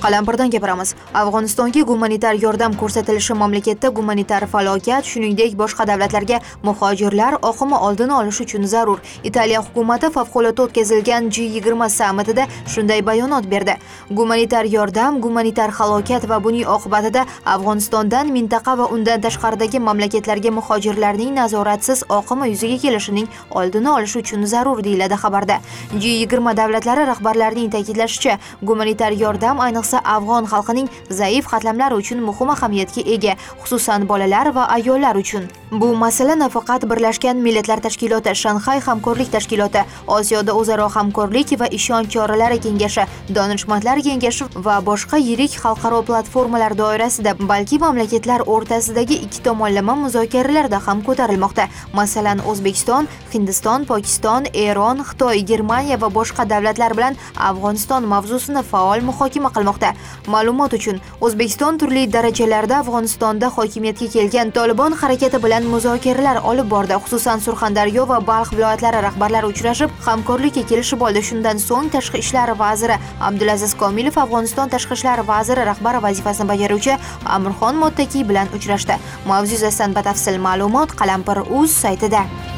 Qalampirdan gapiramiz. Afg'onistonga gumanitar yordam ko'rsatilishi mamlakatda gumanitar falokat, shuningdek boshqa davlatlarga muhojirlar oqimi oldini olish uchun zarur. Italiya hukumati favqulodda o'tkazilgan G20 sammitida shunday bayonot berdi. Gumanitar yordam, gumanitar halokat va buning oqibatida Afg'onistondan mintaqa va undan tashqaridagi mamlakatlarga muhojirlarning nazoratsiz oqimi yuzaga kelishining oldini olish uchun zarur deyiladi xabarda. G20 davlatlari rahbarlarining ta'kidlashicha, gumanitar yordam ayniqsa afg'on xalqining zaif qatlamlari uchun muhim ahamiyatga ega, xususan bolalar va ayollar uchun. Bu masala nafaqat Birlashgan Millatlar Tashkiloti, Shanxay hamkorlik tashkiloti, Osiyoda o'zaro hamkorlik va ishonch choralari kengashi, donishmandlar kengashi va boshqa yirik xalqaro platformalar doirasida, balki mamlakatlar o'rtasidagi ikki tomonlama muzokaralarda ham ko'tarilmoqda. Masalan, O'zbekiston, Hindiston, Pokiston, Eron, Xitoy, Germaniya va boshqa davlatlar bilan Afg'oniston mavzusini faol muhokama qilmoqda. Ma'lumot uchun, O'zbekiston turli darajalarda Afg'onistonda hokimiyatga kelgan Tolibon harakati bilan muzokaralar olib bordi. Xususan, Surxondaryo va Balx viloyatlari rahbarlari uchrashib, hamkorlikka kelishib oldi. Shundan so'ng Tashqi ishlar vaziri Abdulaziz Komilov Afg'oniston Tashqi ishlar vaziri rahbari vazifasini bajaruvchi Amirxon Mottakiy bilan uchrashdi. Mavzu yuzasidan batafsil ma'lumot Qalampir.uz saytida.